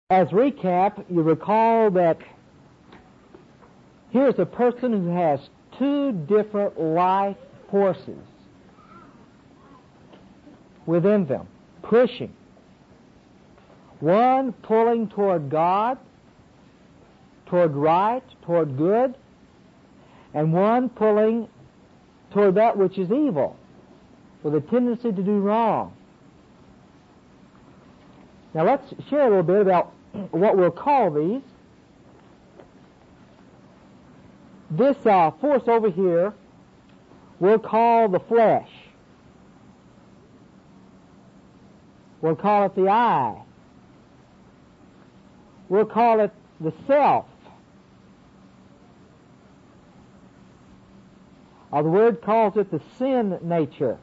As recap, you recall that here's a person who has two different life forces within them, pushing. One pulling toward God, toward right, toward good, and one pulling toward that which is evil, with a tendency to do wrong. Now let's share a little bit about what we'll call these. This force over here we'll call the flesh. We'll call it the I. We'll call it the self. Or the Word calls it the sin nature.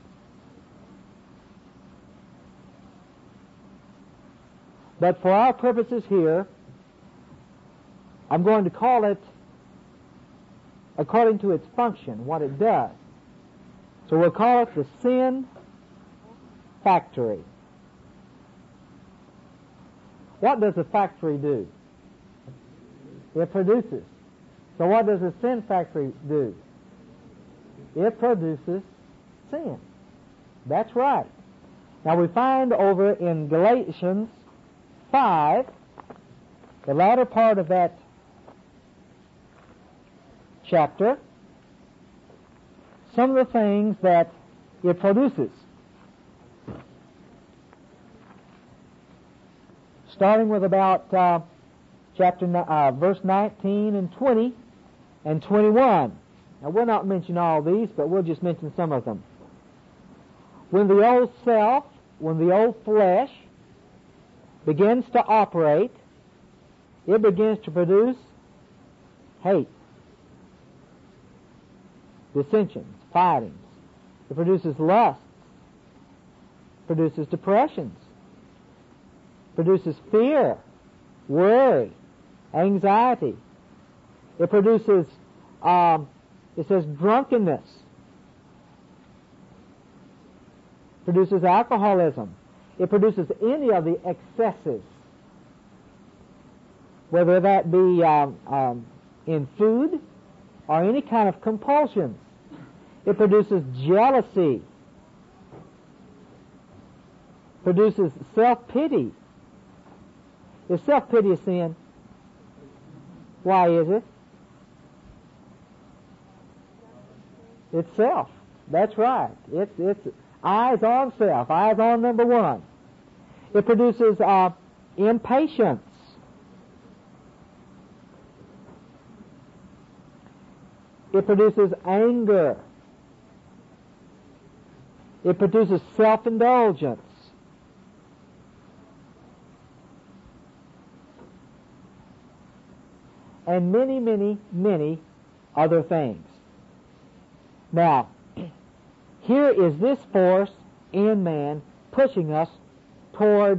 But for our purposes here, I'm going to call it according to its function, what it does. So we'll call it the sin factory. What does a factory do? It produces. So what does a sin factory do? It produces sin. That's right. Now we find over in Galatians 5, the latter part of that chapter, some of the things that it produces. Starting with about verse 19 and 20 and 21. Now we'll not mention all these, but we'll just mention some of them. When the old self, when the old flesh begins to operate, it begins to produce hate, dissensions, fightings. It produces lusts, produces depressions, produces fear, worry, anxiety. It produces, it says drunkenness, produces alcoholism. It produces any of the excesses, whether that be in food or any kind of compulsions. It produces jealousy, produces self-pity. Is self-pity a sin? Why is it? It's self. That's right. It's eyes on self, eyes on number one. It produces impatience. It produces anger. It produces self-indulgence. And many, many, many other things. Now, here is this force in man pushing us toward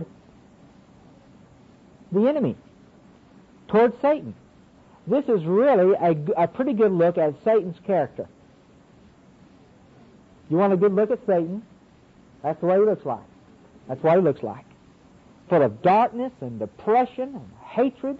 the enemy, toward Satan. This is really a pretty good look at Satan's character. You want a good look at Satan? That's the way he looks like. That's what he looks like. Full of darkness and depression and hatred.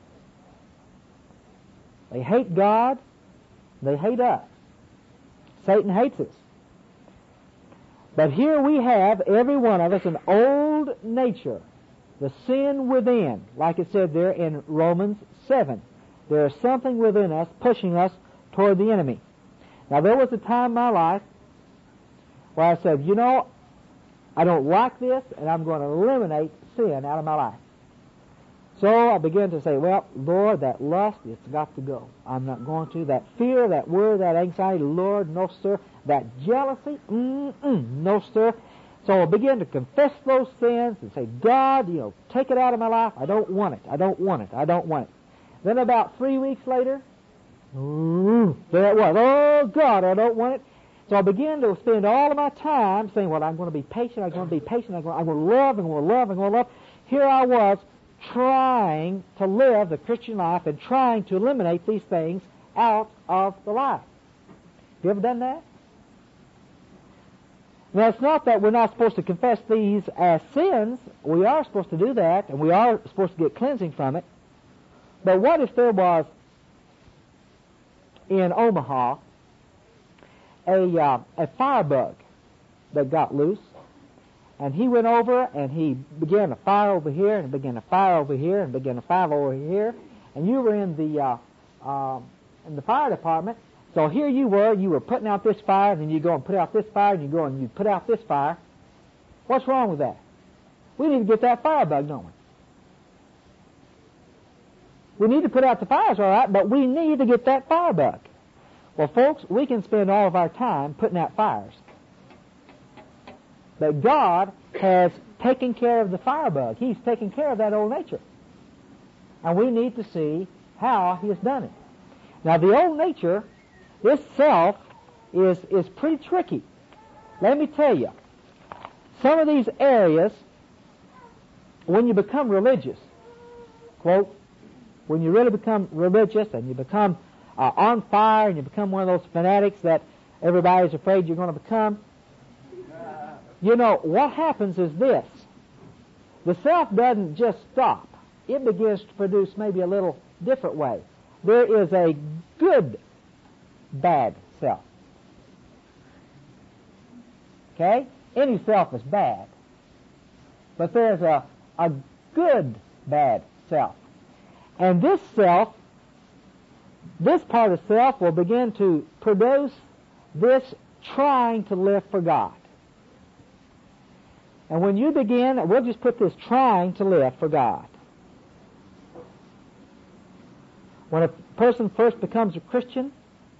They hate God. They hate us. Satan hates us. But here we have, every one of us, an old nature, the sin within, like it said there in Romans 7. There is something within us pushing us toward the enemy. Now there was a time in my life where I said, I don't like this, and I'm going to eliminate sin out of my life. So I began to say, well, Lord, that lust, it's got to go. I'm not going to. That fear, that worry, that anxiety, Lord, no, sir. That jealousy, no, sir. So I began to confess those sins and say, God, take it out of my life. I don't want it. I don't want it. I don't want it. Then about 3 weeks later, there it was. Oh, God, I don't want it. So I began to spend all of my time saying, well, I'm going to be patient. I'm going to be patient. I'm going to love. I'm going to love. I'm going to love. Here I was trying to live the Christian life and trying to eliminate these things out of the life. Have you ever done that? Now, it's not that we're not supposed to confess these as sins. We are supposed to do that, and we are supposed to get cleansing from it. But what if there was, in Omaha, a firebug that got loose, and he went over and he began to fire over here, and began to fire over here, and began to fire over here, and you were in the fire department. So here you were putting out this fire, and then you go and put out this fire, and you go and you put out this fire. What's wrong with that? We need to get that firebug, don't we? We need to put out the fires, all right, but we need to get that firebug. Well, folks, we can spend all of our time putting out fires. But God has taken care of the firebug. He's taken care of that old nature. And we need to see how He has done it. Now, the old nature, this self, is pretty tricky. Let me tell you, some of these areas, when you become religious, quote, when you really become religious and you become on fire and you become one of those fanatics that everybody's afraid you're going to become, you know, what happens is this. The self doesn't just stop. It begins to produce maybe a little different way. There is a good, bad self. Okay? Any self is bad. But there's a good, bad self. And this self, this part of self will begin to produce this trying to live for God. And when you begin, we'll just put this trying to live for God. When a person first becomes a Christian,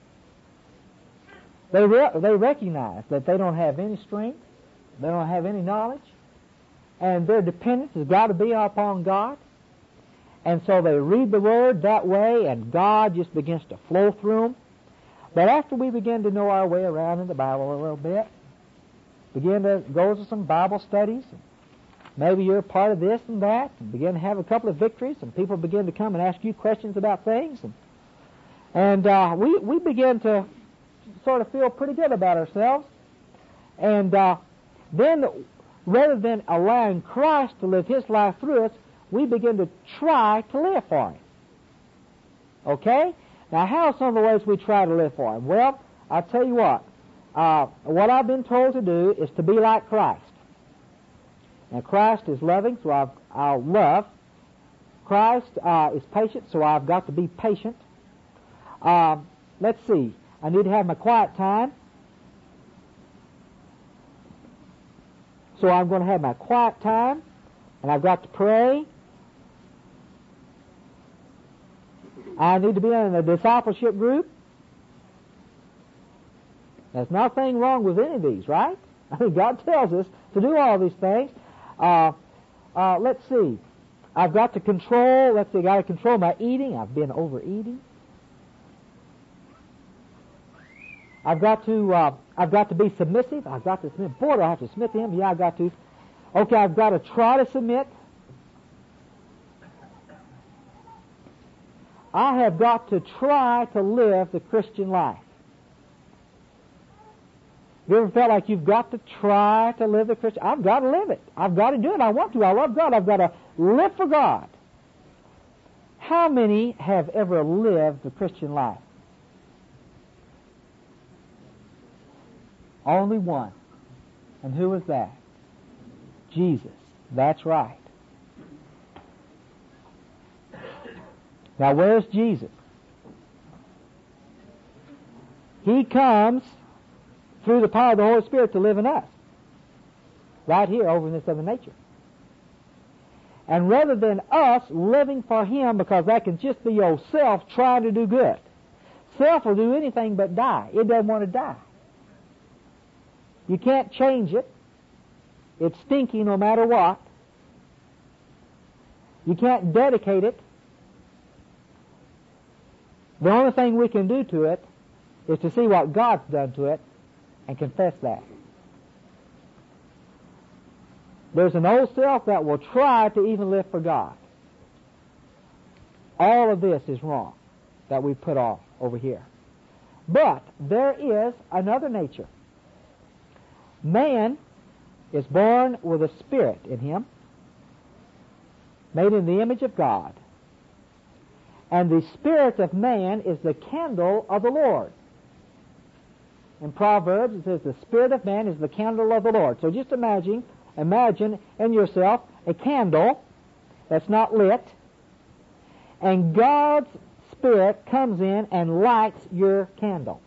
they recognize that they don't have any strength, they don't have any knowledge, and their dependence has got to be upon God. And so they read the Word that way, and God just begins to flow through them. But after we begin to know our way around in the Bible a little bit, begin to go to some Bible studies, and maybe you're a part of this and that, and begin to have a couple of victories, and people begin to come and ask you questions about things, and we begin to sort of feel pretty good about ourselves. And then, rather than allowing Christ to live His life through us, we begin to try to live for Him. Okay? Now, how are some of the ways we try to live for Him? Well, I'll tell you what I've been told to do is to be like Christ. Now, Christ is loving, so I'll love. Christ is patient, so I've got to be patient. Let's see. I need to have my quiet time. So I'm going to have my quiet time, and I've got to pray. I need to be in a discipleship group. There's nothing wrong with any of these, right? I mean, God tells us to do all these things. Let's see. I've got to control. I've got to control my eating. I've been overeating. I've got to be submissive. I've got to submit. Boy, do I have to submit to Him? Yeah, I've got to. Okay, I've got to try to submit. I have got to try to live the Christian life. You ever felt like you've got to try to live the Christian? I've got to live it. I've got to do it. I want to. I love God. I've got to live for God. How many have ever lived the Christian life? Only one. And who was that? Jesus. That's right. Now, where's Jesus? He comes through the power of the Holy Spirit to live in us. Right here, over in this other nature. And rather than us living for Him, because that can just be your self trying to do good. Self will do anything but die. It doesn't want to die. You can't change it. It's stinky no matter what. You can't dedicate it. The only thing we can do to it is to see what God's done to it and confess that. There's an old self that will try to even live for God. All of this is wrong that we put off over here. But there is another nature. Man is born with a spirit in him, made in the image of God. And the spirit of man is the candle of the Lord. In Proverbs it says the spirit of man is the candle of the Lord. So just imagine in yourself a candle that's not lit, and God's Spirit comes in and lights your candle.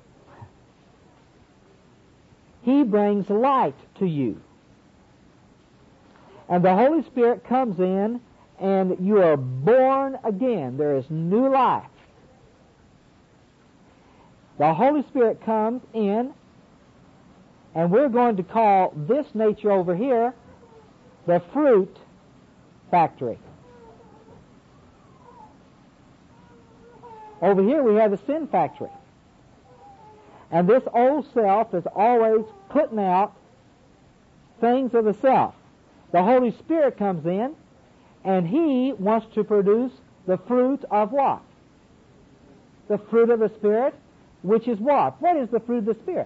He brings light to you. And the Holy Spirit comes in and you are born again. There is new life. The Holy Spirit comes in, and we're going to call this nature over here the fruit factory. Over here we have the sin factory. And this old self is always putting out things of the self. The Holy Spirit comes in, and He wants to produce the fruit of what? The fruit of the Spirit, which is what? What is the fruit of the Spirit?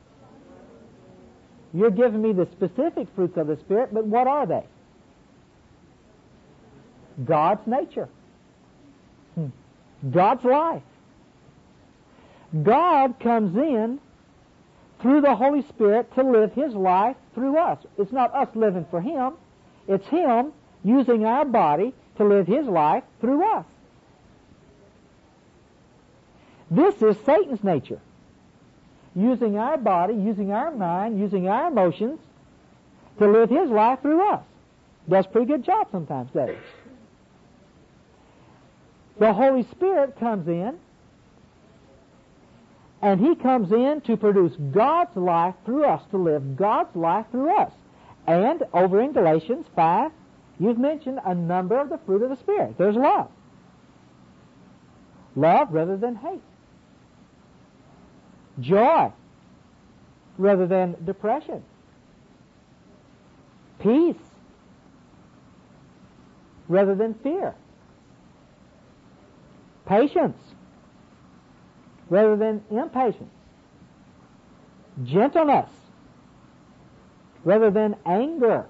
You're giving me the specific fruits of the Spirit, but what are they? God's nature. God's life. God comes in through the Holy Spirit to live His life through us. It's not us living for Him. It's Him using our body to live His life through us. This is Satan's nature. Using our body, using our mind, using our emotions to live his life through us. Does a pretty good job sometimes, doesn't he? The Holy Spirit comes in, and He comes in to produce God's life through us, to live God's life through us. And over in Galatians 5, you've mentioned a number of the fruit of the Spirit. There's love. Love rather than hate. Joy rather than depression. Peace rather than fear. Patience rather than impatience. Gentleness rather than anger.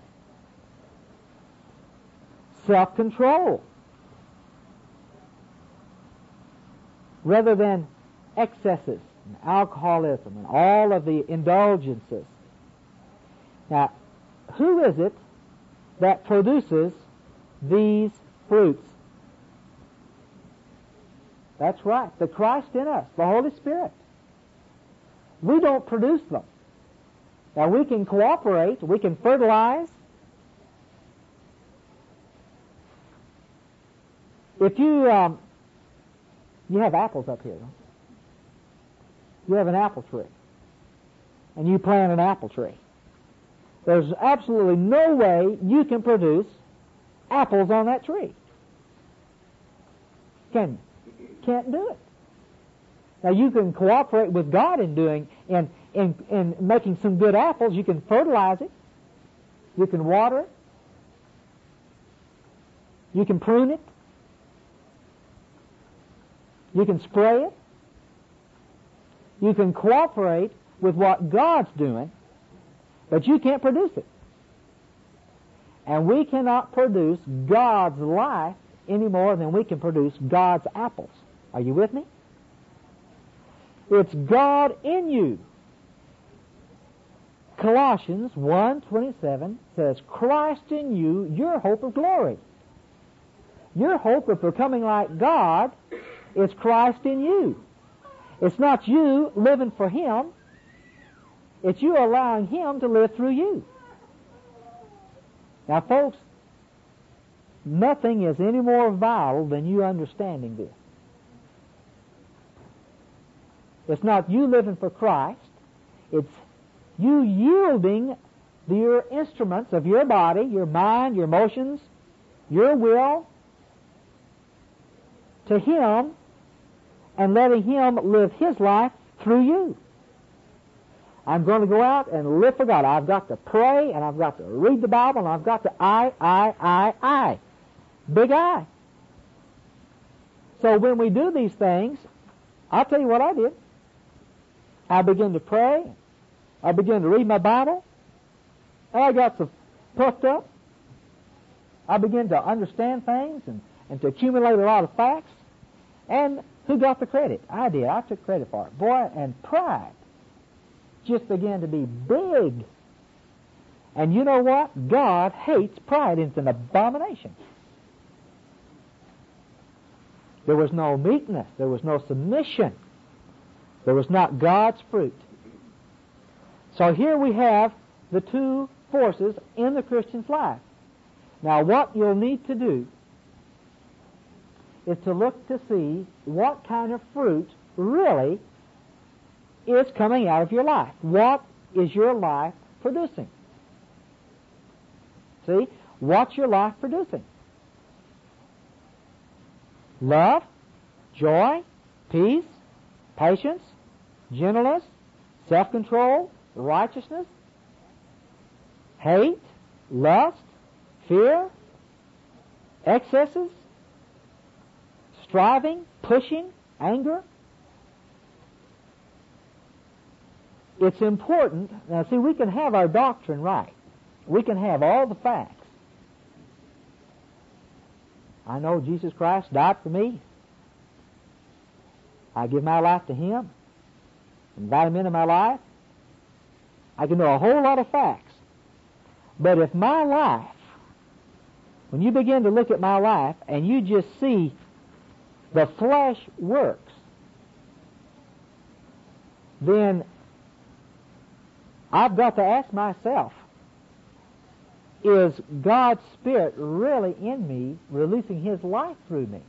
Self-control rather than excesses and alcoholism and all of the indulgences. Now, who is it that produces these fruits? That's right, the Christ in us, the Holy Spirit. We don't produce them. Now, we can cooperate, we can fertilize. If you have apples up here, don't you? You have an apple tree, and you plant an apple tree. There's absolutely no way you can produce apples on that tree. Can you? Can't do it. Now you can cooperate with God in making some good apples. You can fertilize it. You can water it. You can prune it. You can spray it. You can cooperate with what God's doing, but you can't produce it. And we cannot produce God's life any more than we can produce God's apples. Are you with me? It's God in you. Colossians 1:27 says, Christ in you, your hope of glory. Your hope of becoming like God is Christ in you. It's not you living for Him. It's you allowing Him to live through you. Now, folks, nothing is any more vital than you understanding this. It's not you living for Christ. It's you yielding your instruments of your body, your mind, your emotions, your will to Him and letting Him live His life through you. I'm going to go out and live for God. I've got to pray, and I've got to read the Bible, and I've got to I. Big I. So when we do these things, I'll tell you what I did. I began to pray, I began to read my Bible, and I got so puffed up. I began to understand things and to accumulate a lot of facts. And who got the credit? I did. I took credit for it. Boy, and pride just began to be big. And you know what? God hates pride. It's an abomination. There was no meekness. There was no submission. There was not God's fruit. So here we have the two forces in the Christian's life. Now what you'll need to do is to look to see what kind of fruit really is coming out of your life. What is your life producing? See? What's your life producing? Love, joy, peace, patience, gentleness, self-control, righteousness, hate, lust, fear, excesses, striving, pushing, anger. It's important. Now see, we can have our doctrine right. We can have all the facts. I know Jesus Christ died for me. I give my life to Him. Invite Him into my life. I can know a whole lot of facts. But if my life, when you begin to look at my life and you just see the flesh works, then I've got to ask myself, is God's Spirit really in me, releasing His life through me?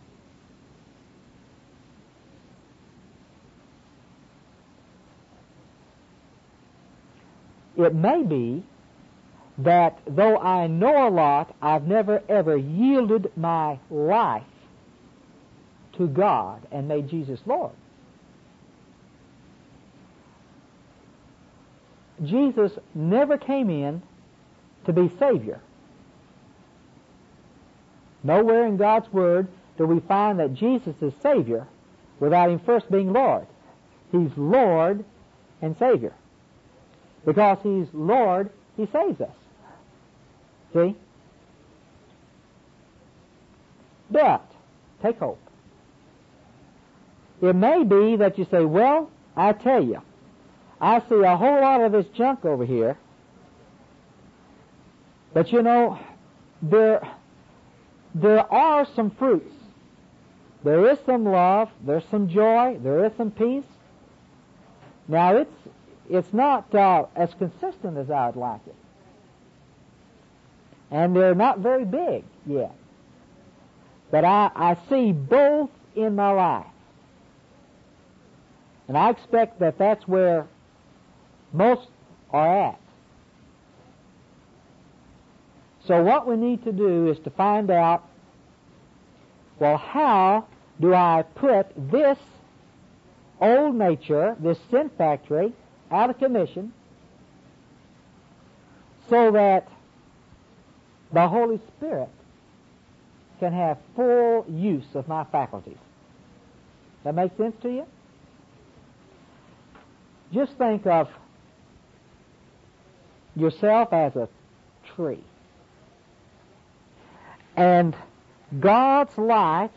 It may be that though I know a lot, I've never ever yielded my life to God and made Jesus Lord. Jesus never came in to be Savior. Nowhere in God's Word do we find that Jesus is Savior without Him first being Lord. He's Lord and Savior. Because He's Lord, He saves us. See? But, take hope. It may be that you say, well, I tell you, I see a whole lot of this junk over here, but you know, there are some fruits. There is some love, there's some joy, there is some peace. Now it's not as consistent as I would like it. And they're not very big yet. But I see both in my life. And I expect that that's where most are at. So what we need to do is to find out, well, how do I put this old nature, this sin factory, out of commission so that the Holy Spirit can have full use of my faculties. That make sense to you? Just think of yourself as a tree. And God's life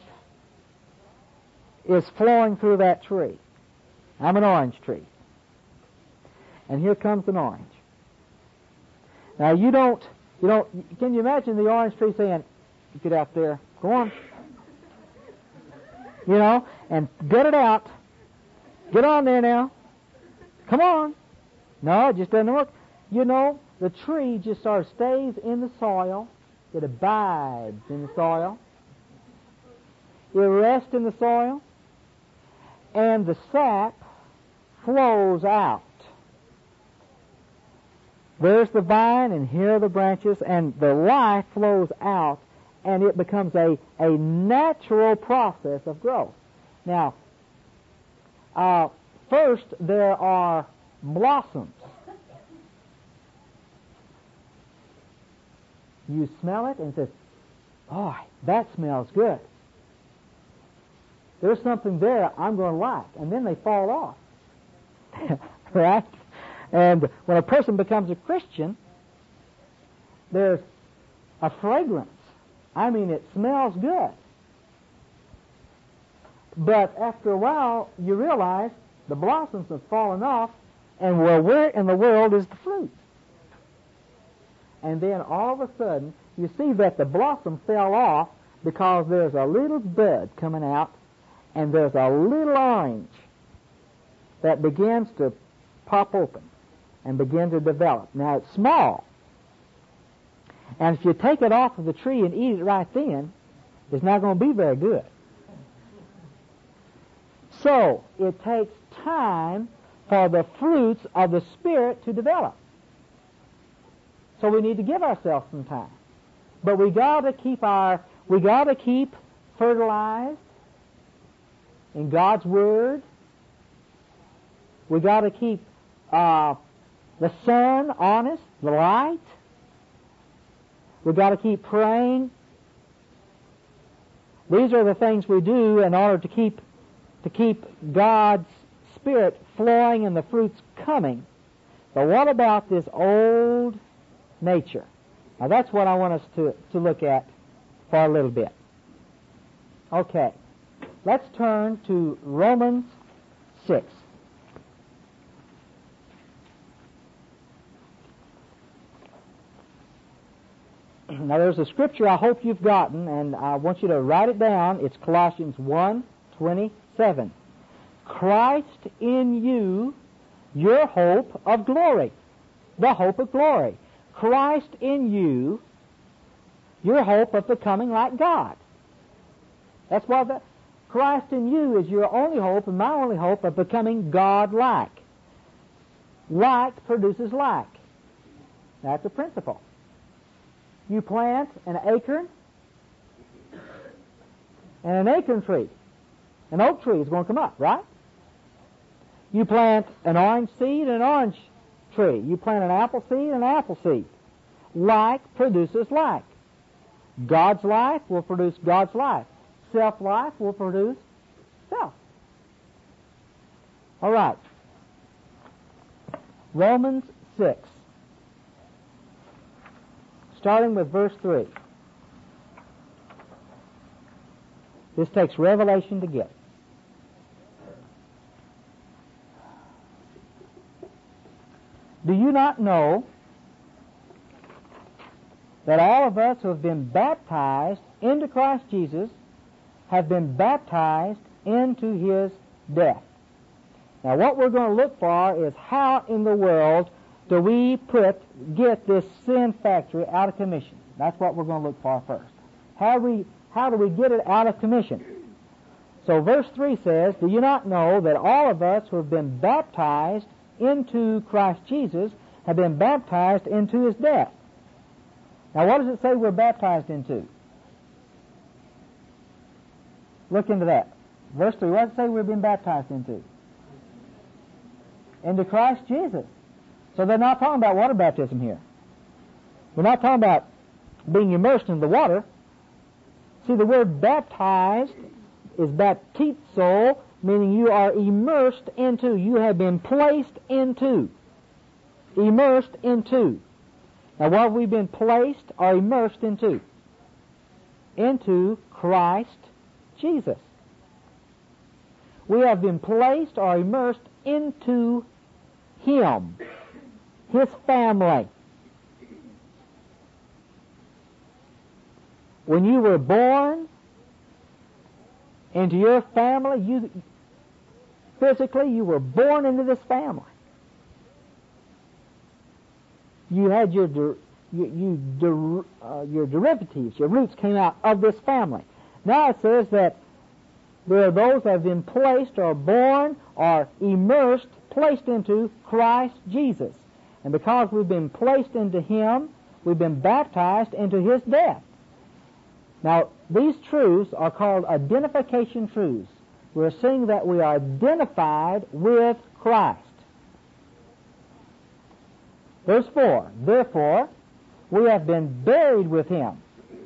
is flowing through that tree. I'm an orange tree. And here comes an orange. Now you don't, can you imagine the orange tree saying, get out there, go on. You know, and get it out. Get on there now. Come on. No, it just doesn't work. You know, the tree just sort of stays in the soil. It abides in the soil. It rests in the soil. And the sap flows out. There's the vine, and here are the branches, and the life flows out, and it becomes a natural process of growth. Now, first there are blossoms. You smell it, and it says, oh, that smells good. There's something there I'm going to like, and then they fall off. Right? And when a person becomes a Christian, there's a fragrance. I mean, it smells good. But after a while, you realize the blossoms have fallen off, and well, where in the world is the fruit? And then all of a sudden, you see that the blossom fell off because there's a little bud coming out, and there's a little orange that begins to pop open and begin to develop. Now, it's small. And if you take it off of the tree and eat it right then, it's not going to be very good. So, it takes time for the fruits of the Spirit to develop. So we need to give ourselves some time. But we got to keep fertilized in God's Word. We got to keep the sun on us, the light. We got to keep praying. These are the things we do in order to keep God's Spirit flowing and the fruits coming. But what about this old nature? Now that's what I want us to look at for a little bit. Okay, let's turn to Romans 6. Now there's a scripture I hope you've gotten, and I want you to write it down. It's Colossians 1:27. Christ in you, your hope of glory. The hope of glory. Christ in you, your hope of becoming like God. That's why Christ in you is your only hope and my only hope of becoming God-like. Like produces like. That's a principle. You plant an acorn and an acorn tree. An oak tree is going to come up, right? You plant an orange seed and an orange tree. You plant an apple seed and an apple seed. Like produces like. God's life will produce God's life. Self-life will produce self. All right. Romans 6. Starting with verse 3. This takes revelation to get. Do you not know that all of us who have been baptized into Christ Jesus have been baptized into His death? Now what we're going to look for is how in the world do we get this sin factory out of commission. That's what we're going to look for first. How do we get it out of commission? So verse 3 says, do you not know that all of us who have been baptized into Christ Jesus have been baptized into His death? Now what does it say we're baptized into? Look into that. Verse 3, what does it say we've been baptized into? Into Christ Jesus. So they're not talking about water baptism here. We're not talking about being immersed in the water. See, the word baptized is baptizo, meaning you are immersed into. You have been placed into. Immersed into. Now what have we been placed or immersed into? Into Christ Jesus. We have been placed or immersed into Him, His family. When you were born into your family, physically you were born into this family. You had your derivatives, your roots came out of this family. Now it says that there are those that have been placed or born or immersed, placed into Christ Jesus. And because we've been placed into Him, we've been baptized into His death. Now, these truths are called identification truths. We're seeing that we are identified with Christ. Verse 4, therefore, we have been buried with Him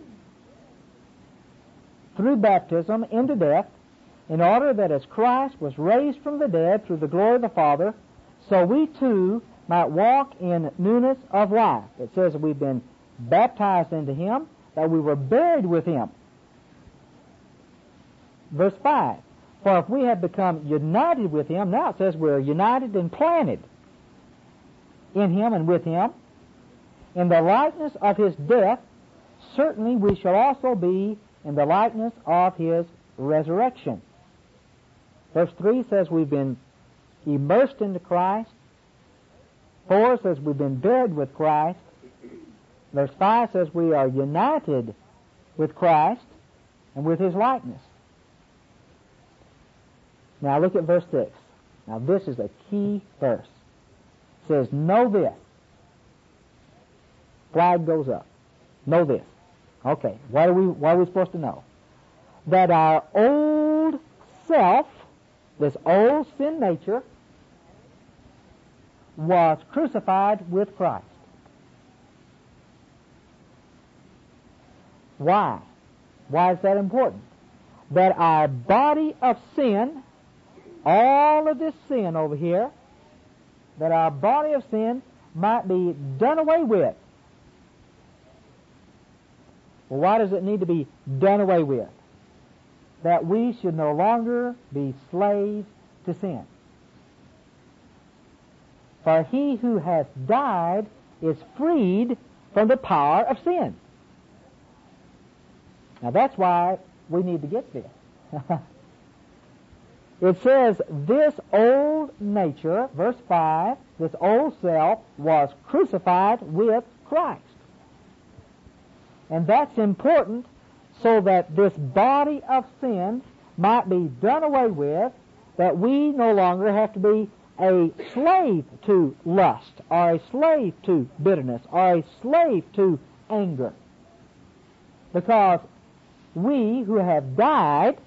through baptism into death, in order that as Christ was raised from the dead through the glory of the Father, so we too might walk in newness of life. It says that we've been baptized into Him, that we were buried with Him. Verse 5, for if we have become united with Him, now it says we're united and planted in Him and with Him, in the likeness of His death, certainly we shall also be in the likeness of His resurrection. Verse 3 says we've been immersed into Christ. 4 says we've been buried with Christ. Verse 5 says we are united with Christ and with His likeness. Now look at verse 6. Now this is a key verse. It says, know this. Flag goes up. Know this. Okay, what are we supposed to know? That our old self, this old sin nature, was crucified with Christ. Why? Why is that important? That our body of sin, all of this sin over here, that our body of sin might be done away with. Well, why does it need to be done away with? That we should no longer be slaves to sin. For he who has died is freed from the power of sin. Now that's why we need to get this. It says, this old nature, verse 5, this old self was crucified with Christ. And that's important so that this body of sin might be done away with, that we no longer have to be a slave to lust, or a slave to bitterness, or a slave to anger. Because we who have died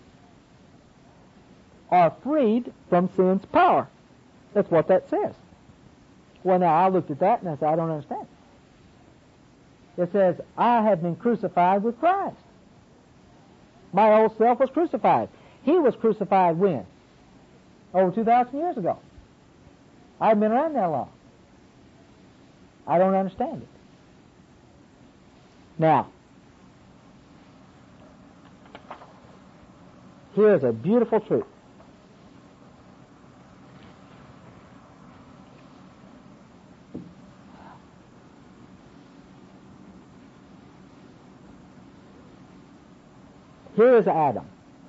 are freed from sin's power. That's what that says. Well, now, I looked at that and I said, I don't understand. It says, I have been crucified with Christ. My old self was crucified. He was crucified when? Over 2,000 years ago. I haven't been around that long. I don't understand it. Now, here's a beautiful truth. Here is Adam.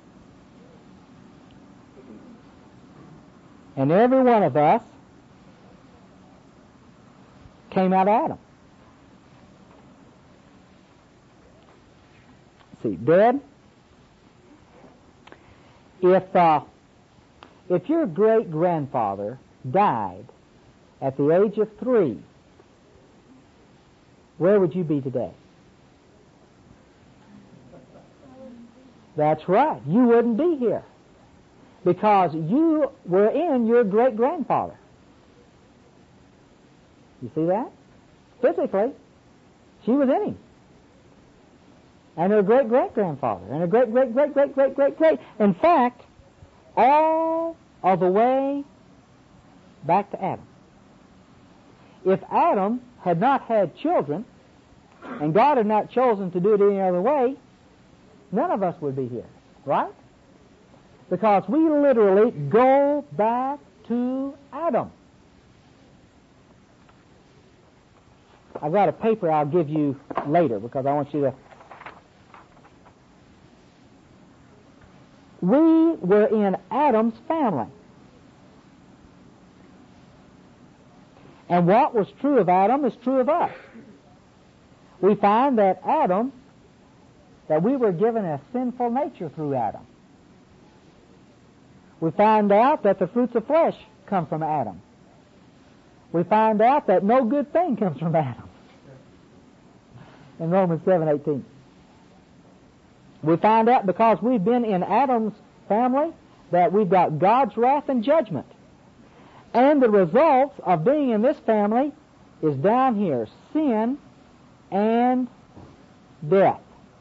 And every one of us came out of Adam. See, dead. If your great-grandfather died at the age of 3, where would you be today? That's right. You wouldn't be here because you were in your great-grandfather. You see that? Physically, she was in him. And her great-great-grandfather, and her great-great-great-great-great-great-great. In fact, all of the way back to Adam. If Adam had not had children, and God had not chosen to do it any other way, none of us would be here, right? Because we literally go back to Adam. I've got a paper I'll give you later because I want you to... We were in Adam's family. And what was true of Adam is true of us. We find that we were given a sinful nature through Adam. We find out that the fruits of flesh come from Adam. We find out that no good thing comes from Adam. In Romans 7:18. We find out because we've been in Adam's family that we've got God's wrath and judgment. And the results of being in this family is down here, sin and death.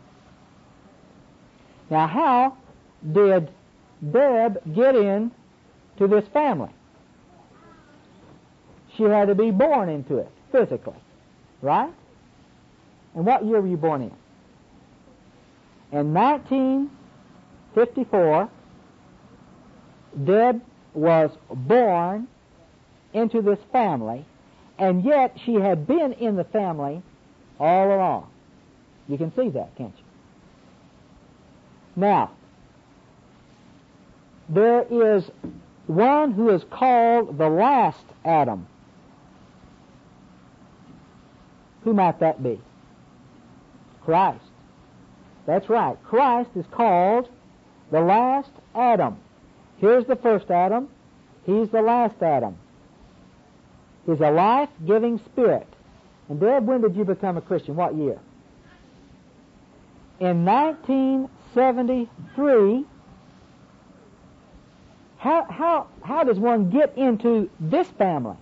Now, how did Deb get in to this family? she had to be born into it, physically. Right? And what year were you born in? In 1954, Deb was born into this family, and yet she had been in the family all along. You can see that, can't you? Now, there is one who is called the last Adam. Who might that be? Christ. That's right. Christ is called the last Adam. Here's the first Adam. He's the last Adam. He's a life-giving spirit. And Deb, when did you become a Christian? What year? In 1973. How does one get into this family?